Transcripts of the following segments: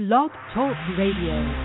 Blog Talk Radio.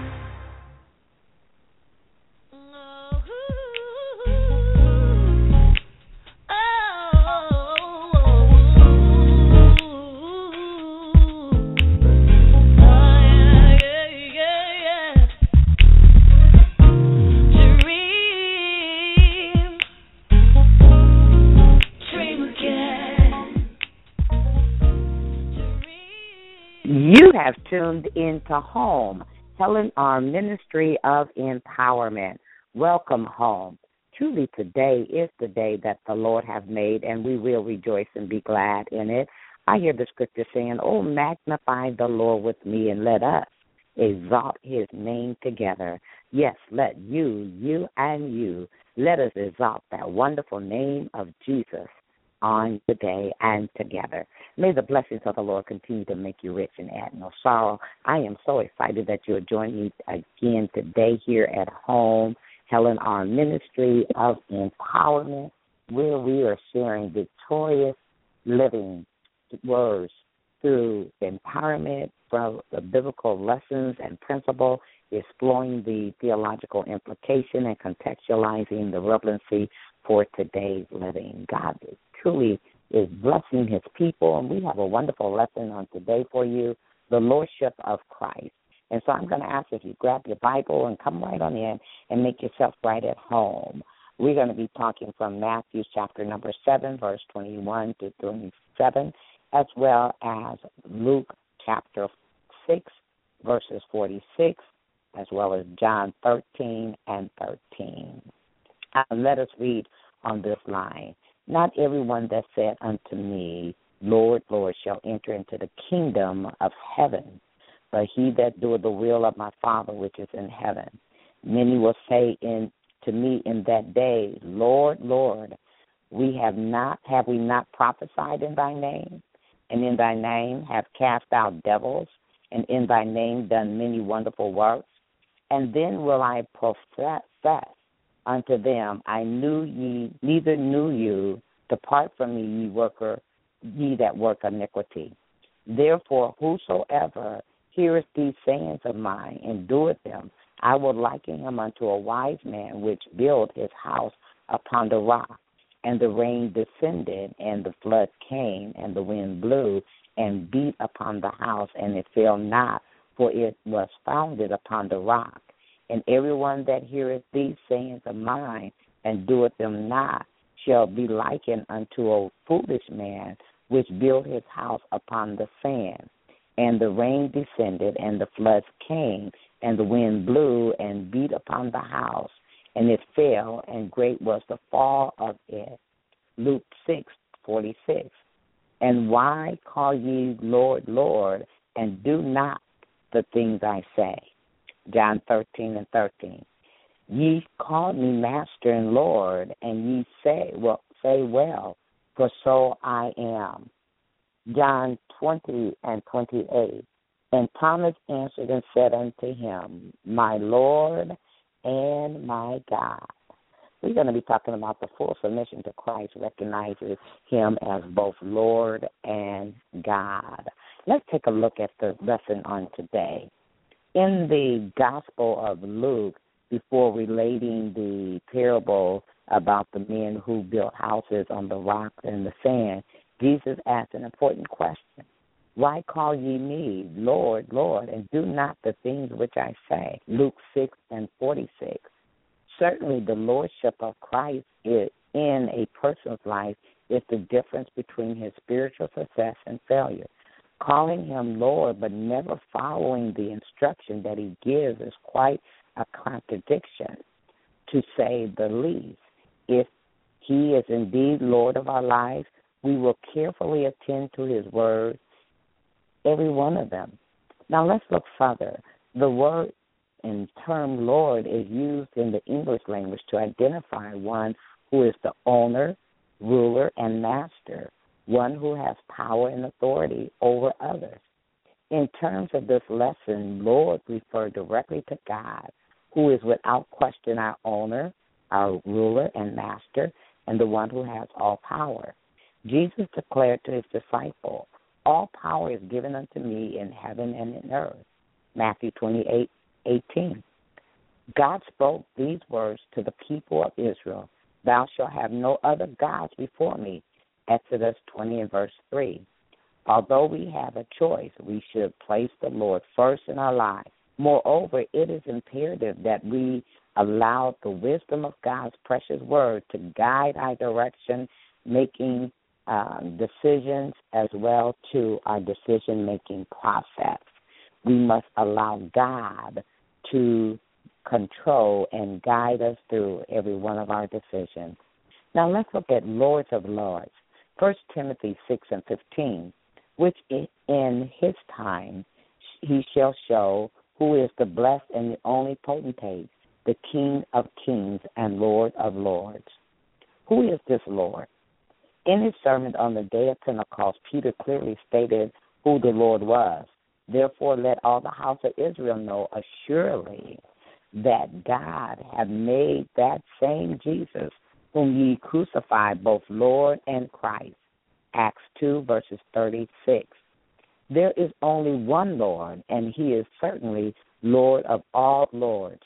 You have tuned into Home, Helen R. Ministry of Empowerment. Welcome home. Truly today is the day that the Lord has made, and we will rejoice and be glad in it. I hear the scripture saying, "Oh, magnify the Lord with me, and let us exalt his name together." Yes, let you and you, let us exalt that wonderful name of Jesus on today and together. May the blessings of the Lord continue to make you rich and add no sorrow. I am so excited that you're joining me again today here at home, Helen R. Ministry of Empowerment, where we are sharing victorious living words through empowerment from the biblical lessons and principle, exploring the theological implication and contextualizing the relevancy for today's living. God truly is blessing his people, and we have a wonderful lesson on today for you, the Lordship of Christ. And so I'm going to ask if you grab your Bible and come right on in and make yourself right at home. We're going to be talking from Matthew chapter number 7, verse 21 to 27, as well as Luke chapter 6, verses 46, as well as John 13 and 13. Let us read on this line. "Not everyone that said unto me, Lord, Lord, shall enter into the kingdom of heaven, but he that doeth the will of my Father which is in heaven. Many will say to me in that day, Lord, Lord, have we not prophesied in thy name? And in thy name have cast out devils, and in thy name done many wonderful works? And then will I profess unto them, I neither knew you. Depart from me, ye that work iniquity. Therefore, whosoever heareth these sayings of mine and doeth them, I will liken him unto a wise man which built his house upon the rock. And the rain descended, and the flood came, and the wind blew and beat upon the house, and it fell not, for it was founded upon the rock. And everyone that heareth these sayings of mine and doeth them not shall be likened unto a foolish man which built his house upon the sand. And the rain descended, and the floods came, and the wind blew and beat upon the house, and it fell, and great was the fall of it." Luke 6:46. "And why call ye Lord, Lord, and do not the things I say?" John 13 and 13. "Ye call me Master and Lord, and ye say well, for so I am." John 20 and 28. "And Thomas answered and said unto him, My Lord and my God." We're going to be talking about the full submission to Christ recognizes him as both Lord and God. Let's take a look at the lesson on today. In the Gospel of Luke, before relating the parable about the men who built houses on the rocks and the sand, Jesus asked an important question. "Why call ye me Lord, Lord, and do not the things which I say?" Luke 6 and 46. Certainly the Lordship of Christ in a person's life is the difference between his spiritual success and failure. Calling him Lord but never following the instruction that he gives is quite a contradiction, to say the least. If he is indeed Lord of our lives, we will carefully attend to his words, every one of them. Now let's look further. The word and term Lord is used in the English language to identify one who is the owner, ruler, and master, one who has power and authority over others. In terms of this lesson, Lord refers directly to God, who is without question our owner, our ruler and master, and the one who has all power. Jesus declared to his disciples, all power is given unto me in heaven and in earth. Matthew 28:18. God spoke these words to the people of Israel. Thou shalt have no other gods before me. Exodus 20 and verse 3. Although we have a choice, we should place the Lord first in our lives. Moreover, it is imperative that we allow the wisdom of God's precious word to guide our direction, making decisions as well to our decision-making process. We must allow God to control and guide us through every one of our decisions. Now let's look at Lords of Lords. 1 Timothy 6:15, which in his time he shall show who is the blessed and the only potentate, the King of kings and Lord of lords. Who is this Lord? In his sermon on the day of Pentecost, Peter clearly stated who the Lord was. Therefore, let all the house of Israel know assuredly that God hath made that same Jesus, whom ye crucified, both Lord and Christ. Acts 2, verses 36. There is only one Lord, and he is certainly Lord of all lords.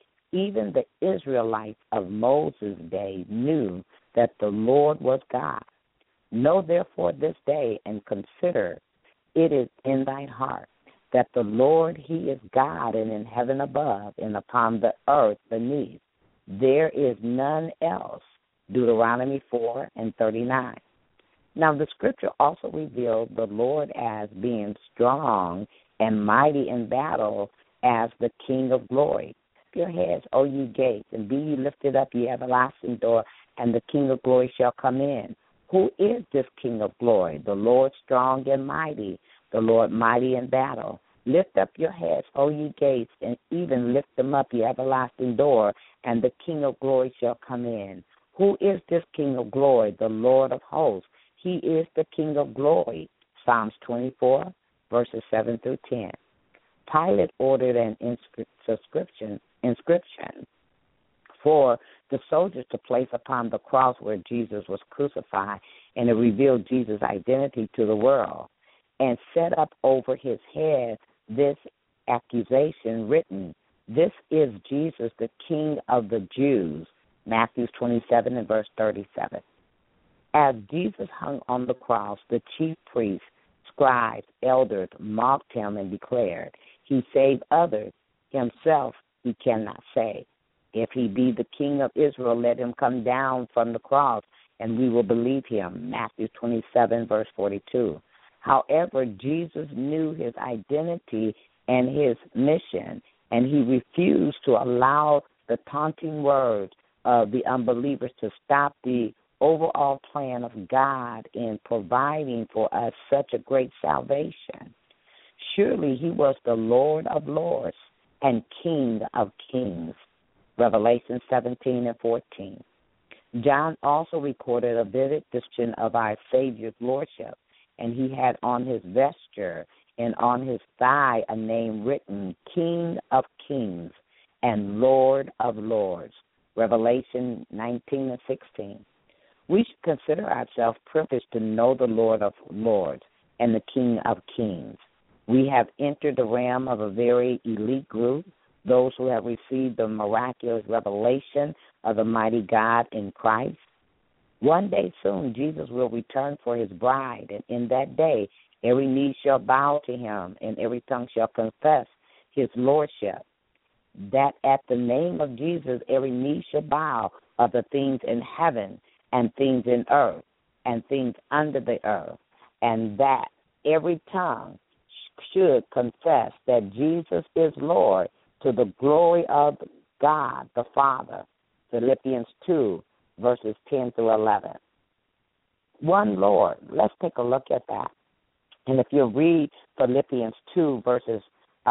Even the Israelites of Moses' day knew that the Lord was God. Know therefore this day and consider it is in thine heart that the Lord, he is God, and in heaven above and upon the earth beneath. There is none else. Deuteronomy 4:39. Now the scripture also revealed the Lord as being strong and mighty in battle as the King of glory. Lift your heads, O ye gates, and be ye lifted up, ye everlasting door, and the King of glory shall come in. Who is this King of glory? The Lord strong and mighty, the Lord mighty in battle. Lift up your heads, O ye gates, and even lift them up, ye everlasting door, and the King of glory shall come in. Who is this King of glory? The Lord of hosts. He is the King of glory. Psalms 24, verses 7 through 10. Pilate ordered an inscription for the soldiers to place upon the cross where Jesus was crucified, and it revealed Jesus' identity to the world, and set up over his head this accusation written, "This is Jesus, the King of the Jews." Matthew 27 and verse 37. As Jesus hung on the cross, the chief priests, scribes, elders mocked him and declared, "He saved others, himself he cannot save. If he be the King of Israel, let him come down from the cross, and we will believe him." Matthew 27, verse 42. However, Jesus knew his identity and his mission, and he refused to allow the taunting words of the unbelievers to stop the overall plan of God in providing for us such a great salvation. Surely he was the Lord of lords and King of kings. Revelation 17 and 14. John also recorded a vivid description of our Savior's lordship, and he had on his vesture and on his thigh a name written, King of kings and Lord of lords. Revelation 19 and 16. We should consider ourselves privileged to know the Lord of lords and the King of kings. We have entered the realm of a very elite group, those who have received the miraculous revelation of the mighty God in Christ. One day soon, Jesus will return for his bride, and in that day, every knee shall bow to him, and every tongue shall confess his lordship. That at the name of Jesus, every knee shall bow of the things in heaven and things in earth and things under the earth, and that every tongue should confess that Jesus is Lord to the glory of God the Father. Philippians 2, verses 10 through 11. One Lord. Let's take a look at that. And if you read Philippians 2, verses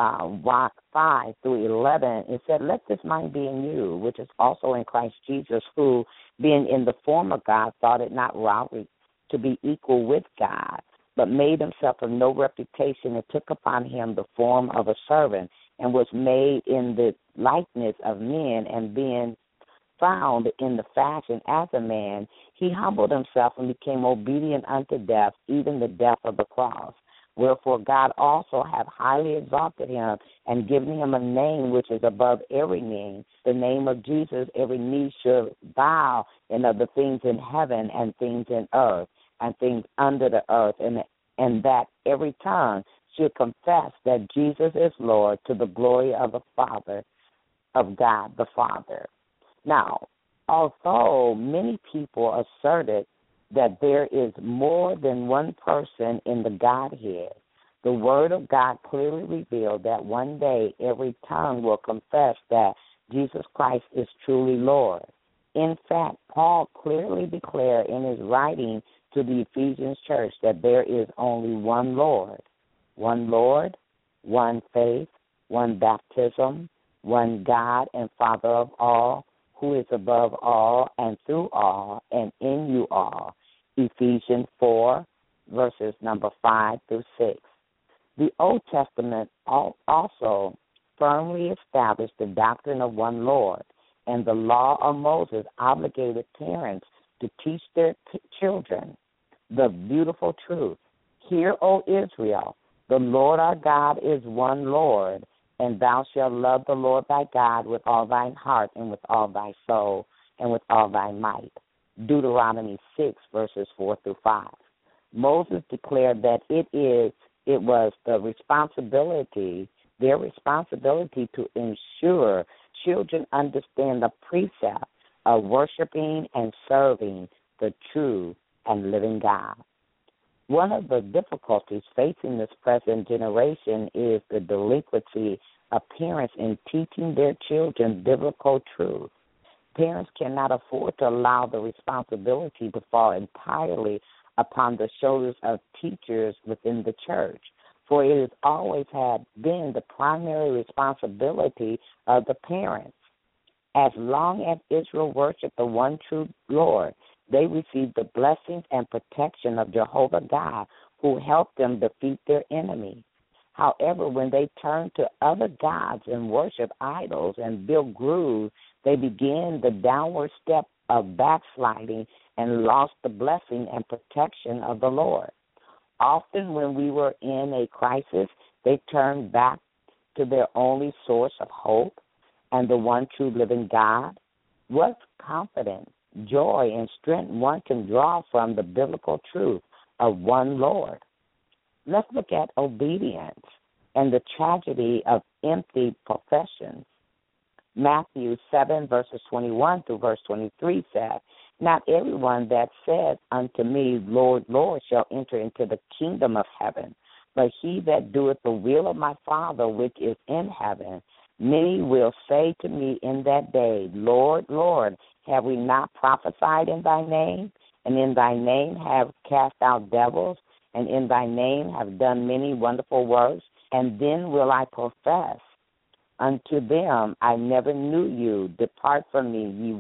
5 through 11, it said, "Let this mind be in you, which is also in Christ Jesus, who, being in the form of God, thought it not robbery to be equal with God, but made himself of no reputation, and took upon him the form of a servant, and was made in the likeness of men, and being found in the fashion as a man, he humbled himself and became obedient unto death, even the death of the cross. Wherefore God also hath highly exalted him and given him a name which is above every name, the name of Jesus. Every knee should bow, and of the things in heaven and things in earth and things under the earth, and that every tongue should confess that Jesus is Lord, to the glory of the Father, of God the Father. Now, although many people asserted that there is more than one person in the Godhead, the Word of God clearly revealed that one day every tongue will confess that Jesus Christ is truly Lord. In fact, Paul clearly declared in his writing to the Ephesians church that there is only one Lord, one faith, one baptism, one God and Father of all, who is above all and through all and in you all. Ephesians 4, verses number 5 through 6. The Old Testament also firmly established the doctrine of one Lord, and the law of Moses obligated parents to teach their children the beautiful truth. Hear, O Israel, the Lord our God is one Lord, and thou shalt love the Lord thy God with all thine heart and with all thy soul and with all thy might. Deuteronomy 6, verses 4 through 5. Moses declared that it was their responsibility to ensure children understand the precept of worshiping and serving the true and living God. One of the difficulties facing this present generation is the delinquency of parents in teaching their children biblical truth. Parents cannot afford to allow the responsibility to fall entirely upon the shoulders of teachers within the church, for it has always been the primary responsibility of the parents. As long as Israel worshiped the one true Lord, they received the blessings and protection of Jehovah God, who helped them defeat their enemies. However, when they turned to other gods and worship idols and built groves, they began the downward step of backsliding and lost the blessing and protection of the Lord. Often when we were in a crisis, they turned back to their only source of hope and the one true living God. What confidence, joy, and strength one can draw from the biblical truth of one Lord. Let's look at obedience and the tragedy of empty professions. Matthew 7, verses 21 through verse 23 said, Not everyone that saith unto me, Lord, Lord, shall enter into the kingdom of heaven, but he that doeth the will of my Father which is in heaven. Many will say to me in that day, Lord, Lord, have we not prophesied in thy name? And in thy name have cast out devils? And in thy name have done many wonderful works? And then will I profess unto them, I never knew you. Depart from me,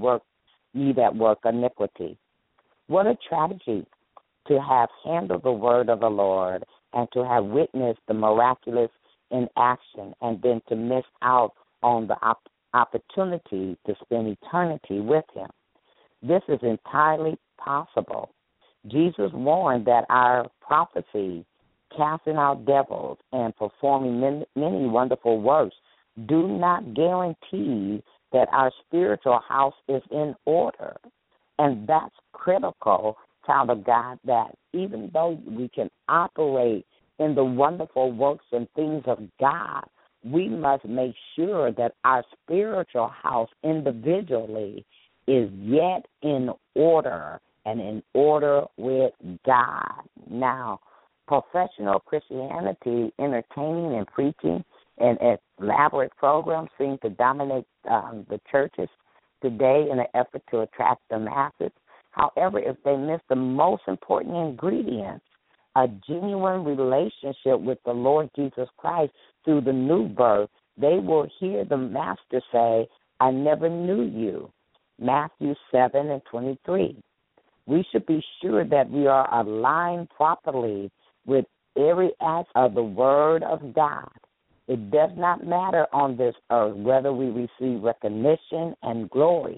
ye that work iniquity. What a tragedy to have handled the word of the Lord and to have witnessed the miraculous in action, and then to miss out on the opportunity to spend eternity with him. This is entirely possible. Jesus warned that our prophecy, casting out devils and performing many wonderful works, do not guarantee that our spiritual house is in order. And that's critical, child of God, that even though we can operate in the wonderful works and things of God, we must make sure that our spiritual house individually is yet in order and in order with God. Now, professional Christianity, entertaining and preaching, and elaborate programs seem to dominate the churches today in an effort to attract the masses. However, if they miss the most important ingredients, a genuine relationship with the Lord Jesus Christ through the new birth, they will hear the Master say, I never knew you. Matthew 7 and 23. We should be sure that we are aligned properly with every act of the Word of God. It does not matter on this earth whether we receive recognition and glory.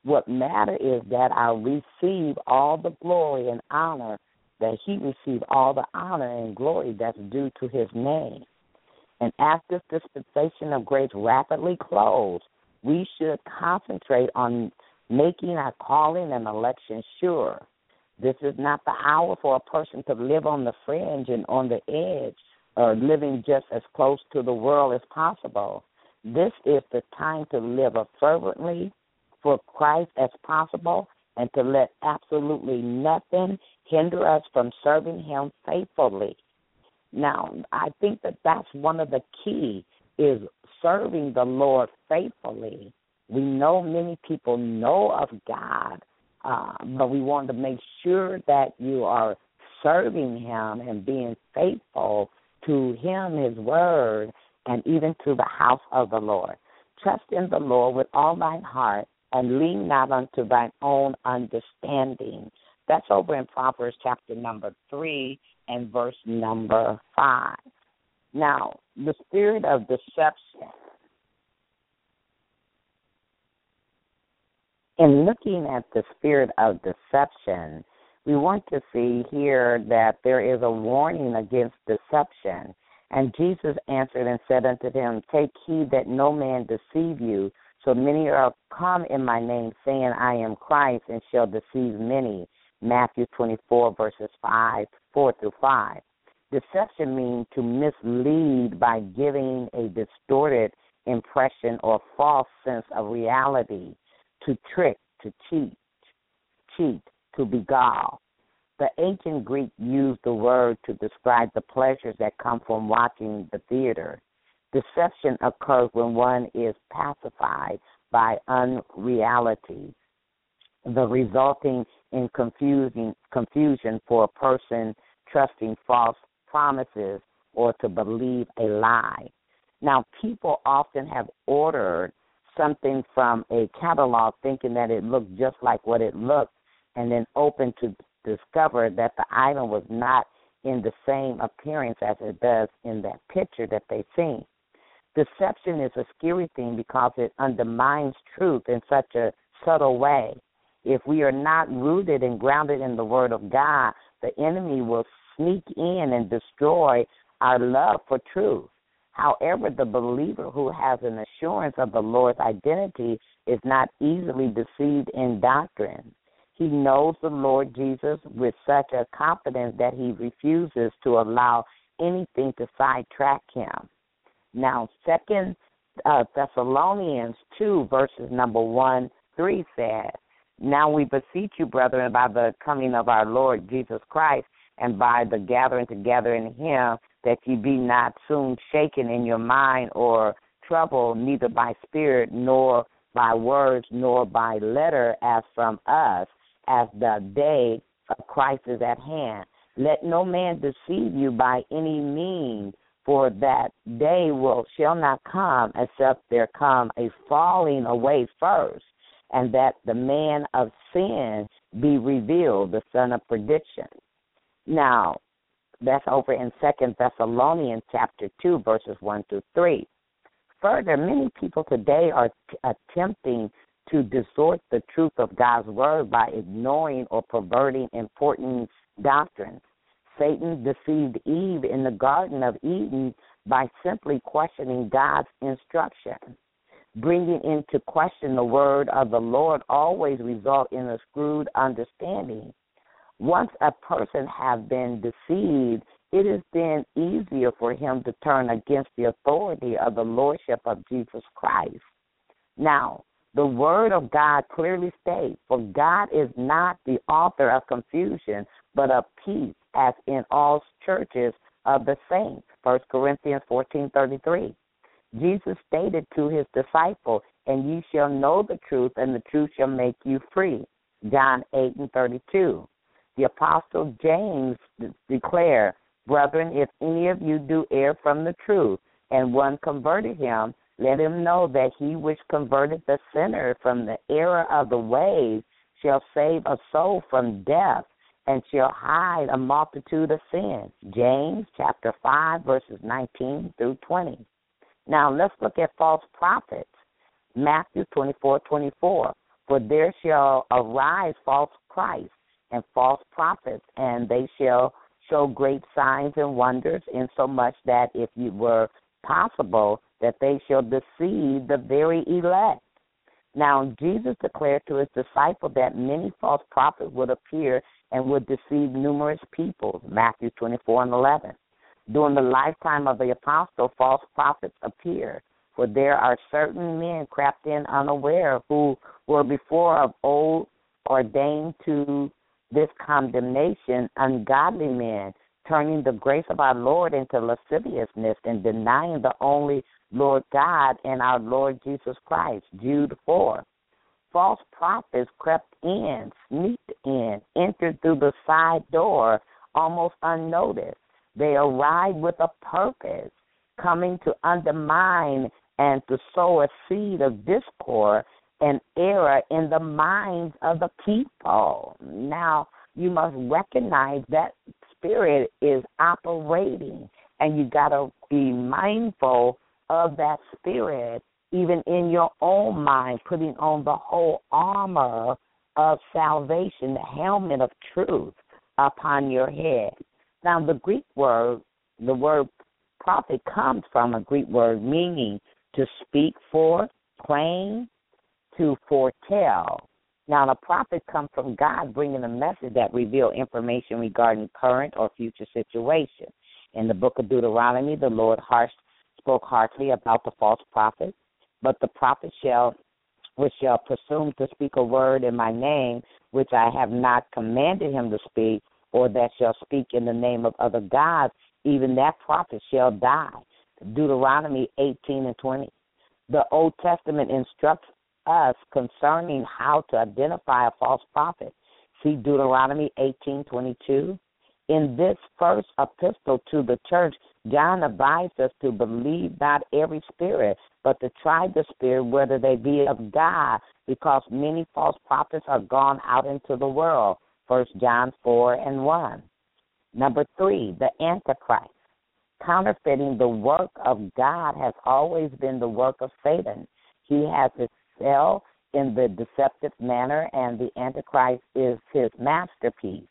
What matters is that I receive all the glory and honor, that he receive all the honor and glory that's due to his name. And as this dispensation of grace rapidly closes, we should concentrate on making our calling and election sure. This is not the hour for a person to live on the fringe and on the edge, or living just as close to the world as possible. This is the time to live as fervently for Christ as possible, and to let absolutely nothing hinder us from serving him faithfully. Now, I think that that's one of the key, is serving the Lord faithfully. We know many people know of God, but we want to make sure that you are serving him and being faithful to him, his word, and even to the house of the Lord. Trust in the Lord with all thine heart, and lean not unto thine own understanding. That's over in Proverbs chapter number 3 and verse number 5. Now, the spirit of deception. In looking at the spirit of deception, we want to see here that there is a warning against deception. And Jesus answered and said unto them, Take heed that no man deceive you. So many are come in my name, saying, I am Christ, and shall deceive many. Matthew 24, verses 4 through 5. Deception means to mislead by giving a distorted impression or false sense of reality, to trick, to cheat, to beguile. The ancient Greek used the word to describe the pleasures that come from watching the theater. Deception occurs when one is pacified by unreality, the resulting in confusion for a person trusting false promises or to believe a lie. Now, people often have ordered something from a catalog thinking that it looked just like what it looked, and then open to discover that the item was not in the same appearance as it does in that picture that they've seen. Deception is a scary thing because it undermines truth in such a subtle way. If we are not rooted and grounded in the Word of God, the enemy will sneak in and destroy our love for truth. However, the believer who has an assurance of the Lord's identity is not easily deceived in doctrine. He knows the Lord Jesus with such a confidence that he refuses to allow anything to sidetrack him. Now, 2 Thessalonians 2, verses number 1-3 says, Now we beseech you, brethren, by the coming of our Lord Jesus Christ, and by the gathering together in him, that ye be not soon shaken in your mind or troubled, neither by spirit, nor by words, nor by letter, as from us, as the day of Christ is at hand. Let no man deceive you by any means, for that day shall not come, except there come a falling away first, and that the man of sin be revealed, the son of perdition. Now, that's over in 2 Thessalonians chapter 2, verses 1-3. Further, many people today are attempting to distort the truth of God's word by ignoring or perverting important doctrines. Satan deceived Eve in the Garden of Eden by simply questioning God's instruction. Bringing into question the word of the Lord always results in a screwed understanding. Once a person has been deceived, it is then easier for him to turn against the authority of the lordship of Jesus Christ. Now, the word of God clearly states, For God is not the author of confusion, but of peace, as in all churches of the saints. 1 Corinthians 14:33. Jesus stated to his disciples, And ye shall know the truth, and the truth shall make you free. John 8:32. The Apostle James declared, Brethren, if any of you do err from the truth, and one converted him, let him know that he which converted the sinner from the error of the ways shall save a soul from death, and shall hide a multitude of sins. James chapter 5, verses 19-20. Now let's look at false prophets. Matthew 24:24. For there shall arise false Christs and false prophets, and they shall show great signs and wonders, insomuch that if it were possible, that they shall deceive the very elect. Now, Jesus declared to his disciples that many false prophets would appear and would deceive numerous people, Matthew 24:11. During the lifetime of the apostle, false prophets appeared, for there are certain men crept in unaware who were before of old ordained to this condemnation, ungodly men, turning the grace of our Lord into lasciviousness and denying the only Lord God and our Lord Jesus Christ. Jude 4. False prophets crept in, sneaked in, entered through the side door almost unnoticed. They arrived with a purpose, coming to undermine and to sow a seed of discord and error in the minds of the people. Now, you must recognize that spirit is operating, and you got to be mindful of that spirit, even in your own mind, putting on the whole armor of salvation, the helmet of truth upon your head. Now, the Greek word, the word prophet comes from a Greek word meaning to speak forth, claim, to foretell. Now, the prophet comes from God bringing a message that reveals information regarding current or future situations. In the book of Deuteronomy, the Lord spoke harshly about the false prophet, but the prophet which shall presume to speak a word in my name, which I have not commanded him to speak, or that shall speak in the name of other gods, even that prophet shall die. Deuteronomy 18:20. The Old Testament instructs us concerning how to identify a false prophet. See Deuteronomy 18:22. In this first epistle to the church, John advised us to believe not every spirit, but to try the spirit whether they be of God, because many false prophets are gone out into the world. 1 John 4:1. Number 3, the Antichrist. Counterfeiting the work of God has always been the work of Satan. He has excelled in the deceptive manner, and the Antichrist is his masterpiece.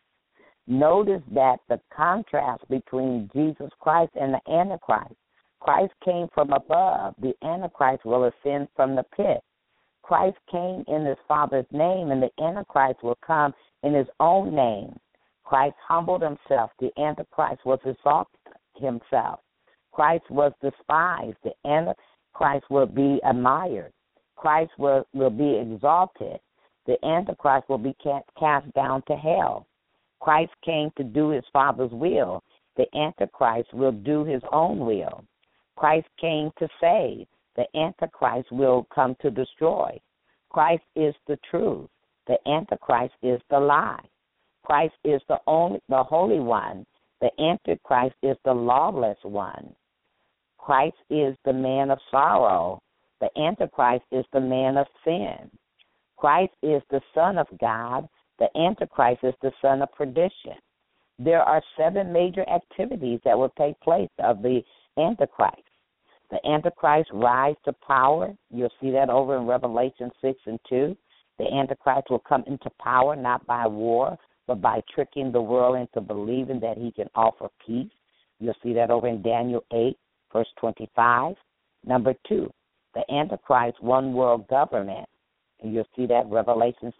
Notice that the contrast between Jesus Christ and the Antichrist. Christ came from above. The Antichrist will ascend from the pit. Christ came in his Father's name, and the Antichrist will come in his own name. Christ humbled himself. The Antichrist was exalted himself. Christ was despised. The Antichrist will be admired. Christ will be exalted. The Antichrist will be cast down to hell. Christ came to do his Father's will. The Antichrist will do his own will. Christ came to save. The Antichrist will come to destroy. Christ is the truth. The Antichrist is the lie. Christ is the Holy One. The Antichrist is the lawless one. Christ is the man of sorrow. The Antichrist is the man of sin. Christ is the Son of God. The Antichrist is the son of perdition. There are 7 major activities that will take place of the Antichrist. The Antichrist rise to power. You'll see that over in Revelation 6:2. The Antichrist will come into power not by war, but by tricking the world into believing that he can offer peace. You'll see that over in Daniel 8:25. Number 2, the Antichrist one world government. And you'll see that Revelation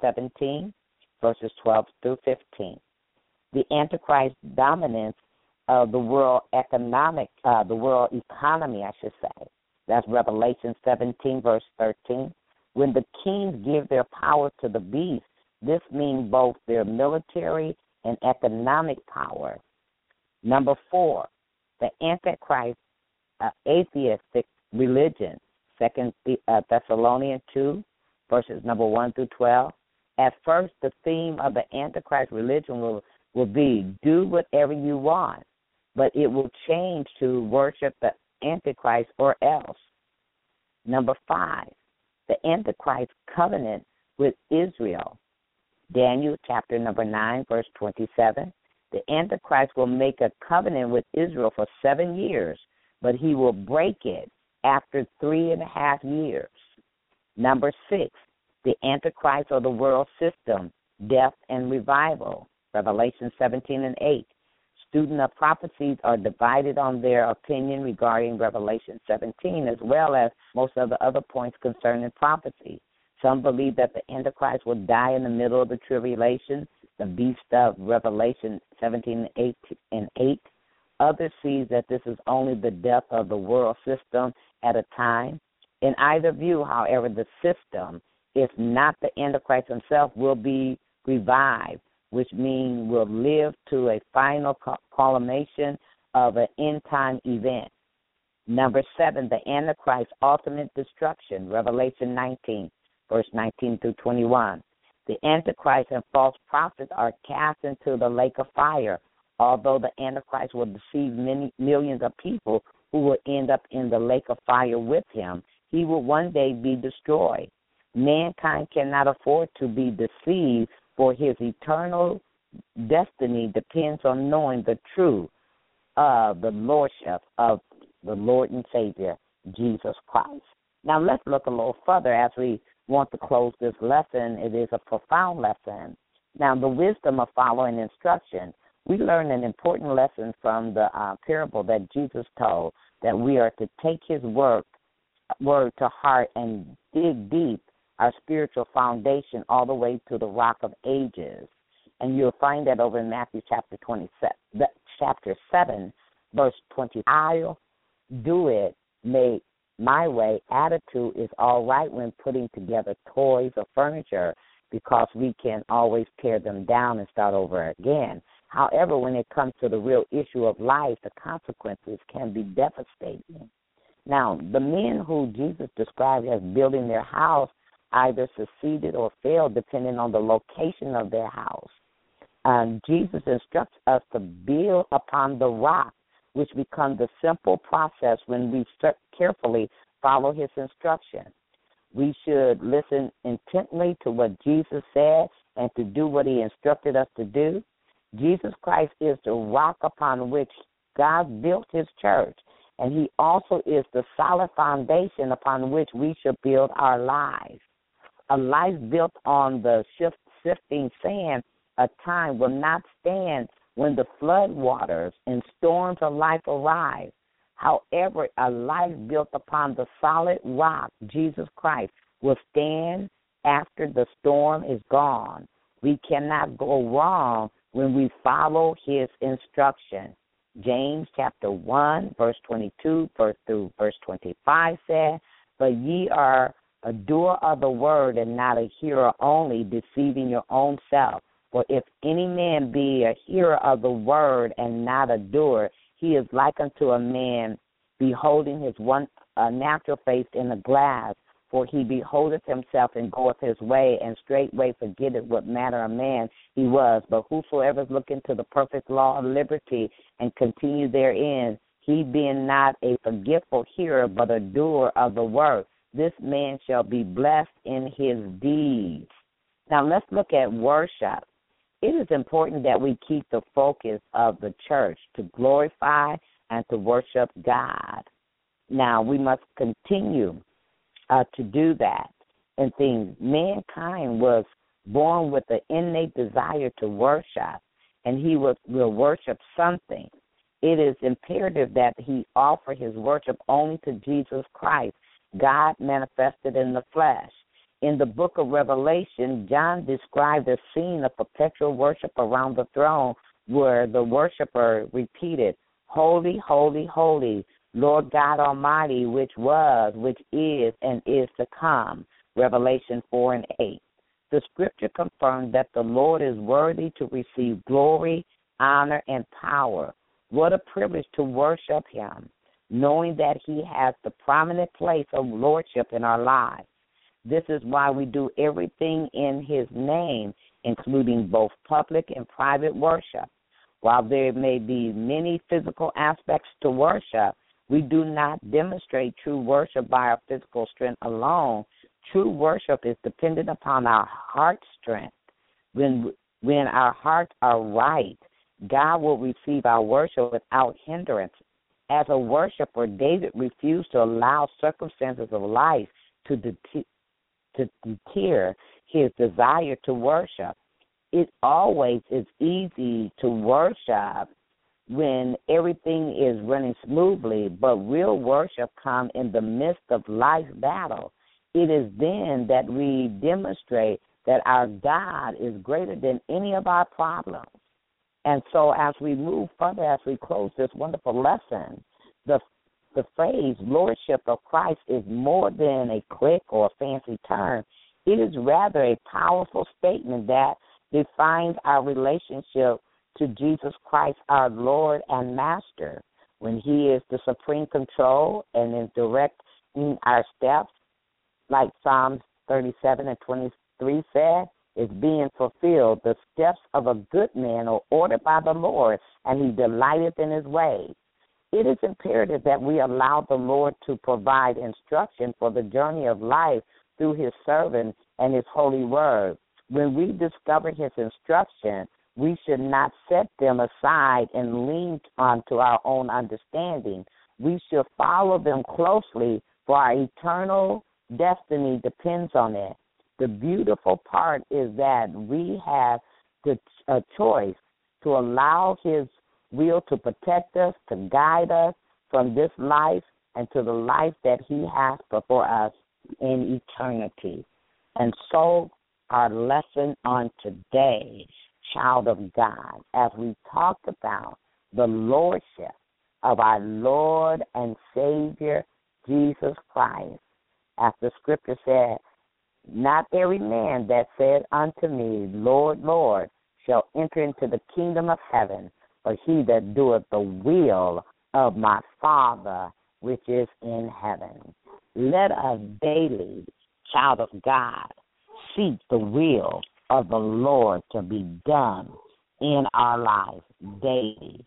17:12-15. The Antichrist dominance of the world economy, I should say. That's Revelation 17:13. When the kings give their power to the beast, this means both their military and economic power. Number 4, the Antichrist atheistic religion. 2 Thessalonians 2, verses number 1-12. At first, the theme of the Antichrist religion will be do whatever you want, but it will change to worship the Antichrist or else. Number 5, the Antichrist covenant with Israel. Daniel chapter number 9, verse 27. The Antichrist will make a covenant with Israel for 7 years, but he will break it after 3.5 years. Number 6, The Antichrist or the world system, death and revival, Revelation 17 and 8. Students of prophecies are divided on their opinion regarding Revelation 17, as well as most of the other points concerning prophecy. Some believe that the Antichrist will die in the middle of the tribulation, the beast of Revelation 17 and 8. Others see that this is only the death of the world system at a time. In either view, however, the system, if not the Antichrist himself, will be revived, which means will live to a final culmination of an end-time event. Number 7, the Antichrist's ultimate destruction, Revelation 19, verse 19 through 21. The Antichrist and false prophets are cast into the lake of fire, although the Antichrist will deceive millions of people who will end up in the lake of fire with him. He will one day be destroyed. Mankind cannot afford to be deceived, for his eternal destiny depends on knowing the truth of the lordship of the Lord and Savior, Jesus Christ. Now let's look a little further as we want to close this lesson. It is a profound lesson. Now, the wisdom of following instruction. We learn an important lesson from the parable that Jesus told, that we are to take his word to heart and dig deep our spiritual foundation all the way to the rock of ages. And you'll find that over in Matthew chapter 7, verse 20. I'll do it my way. Attitude is all right when putting together toys or furniture, because we can always tear them down and start over again. However, when it comes to the real issue of life, the consequences can be devastating. Now, the men who Jesus described as building their house either succeeded or failed depending on the location of their house. Jesus instructs us to build upon the rock, which becomes the simple process when we carefully follow his instruction. We should listen intently to what Jesus said and to do what he instructed us to do. Jesus Christ is the rock upon which God built his church, and he also is the solid foundation upon which we should build our lives. A life built on the sifting sand of time will not stand when the flood waters and storms of life arrive. However, a life built upon the solid rock, Jesus Christ, will stand after the storm is gone. We cannot go wrong when we follow his instruction. James chapter 1, verse 22 through verse 25 said, "But ye are a doer of the word and not a hearer only, deceiving your own self. For if any man be a hearer of the word and not a doer, he is like unto a man beholding his natural face in a glass. For he beholdeth himself and goeth his way, and straightway forgetteth what manner of man he was. But whosoever is looking to the perfect law of liberty and continue therein, he being not a forgetful hearer, but a doer of the word, this man shall be blessed in his deeds." Now let's look at worship. It is important that we keep the focus of the church to glorify and to worship God. Now we must continue to do that and things. Mankind was born with an innate desire to worship, and he will worship something. It is imperative that he offer his worship only to Jesus Christ, God manifested in the flesh. In the book of Revelation, John described a scene of perpetual worship around the throne where the worshiper repeated, "Holy, holy, holy, Lord God Almighty, which was, which is, and is to come." Revelation 4 and 8. The scripture confirms that the Lord is worthy to receive glory, honor, and power. What a privilege to worship him, knowing that he has the prominent place of lordship in our lives. This is why we do everything in his name, including both public and private worship. While there may be many physical aspects to worship, we do not demonstrate true worship by our physical strength alone. True worship is dependent upon our heart strength. When our hearts are right, God will receive our worship without hindrance. As a worshiper, David refused to allow circumstances of life to to deter his desire to worship. It always is easy to worship when everything is running smoothly, but real worship comes in the midst of life's battle. It is then that we demonstrate that our God is greater than any of our problems. And so as we move further, as we close this wonderful lesson, the phrase Lordship of Christ is more than a click or a fancy term. It is rather a powerful statement that defines our relationship to Jesus Christ, our Lord and Master, when he is the supreme control and is directing our steps, like Psalms 37 and 23 said, is being fulfilled. The steps of a good man are ordered by the Lord, and he delighteth in his ways. It is imperative that we allow the Lord to provide instruction for the journey of life through his servant and his holy word. When we discover his instruction, we should not set them aside and lean onto our own understanding. We should follow them closely, for our eternal destiny depends on it. The beautiful part is that we have the choice to allow his will to protect us, to guide us from this life and to the life that he has before us in eternity. And so our lesson on today, child of God, as we talked about the lordship of our Lord and Savior, Jesus Christ, as the scripture said, not every man that said unto me, Lord, Lord, shall enter into the kingdom of heaven, but he that doeth the will of my Father which is in heaven. Let us daily, child of God, seek the will of the Lord to be done in our lives daily.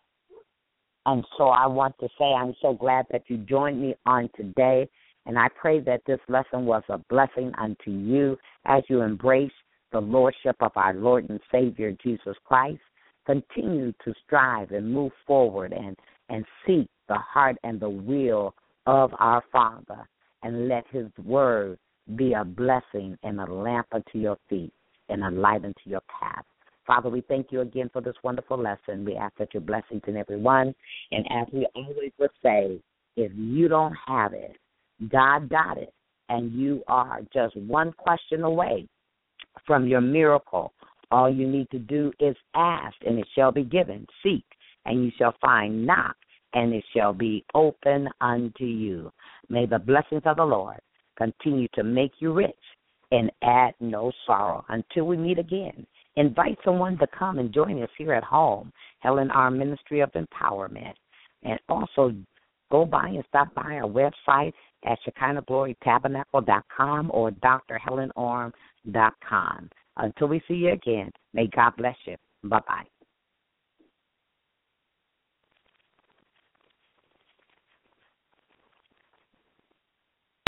And so I want to say I'm so glad that you joined me on today, and I pray that this lesson was a blessing unto you as you embrace the lordship of our Lord and Savior, Jesus Christ. Continue to strive and move forward and seek the heart and the will of our Father, and let his word be a blessing and a lamp unto your feet and a light unto your path. Father, we thank you again for this wonderful lesson. We ask that your blessings in everyone. And as we always would say, if you don't have it, God got it, and you are just one question away from your miracle. All you need to do is ask, and it shall be given. Seek, and you shall find. Knock, and it shall be open unto you. May the blessings of the Lord continue to make you rich and add no sorrow. Until we meet again, invite someone to come and join us here at home, Helen Arm Ministry of Empowerment. And also go by and stop by our website at ShekinahGloryTabernacle.com or drhelenarm.com. Until we see you again, may God bless you. Bye-bye.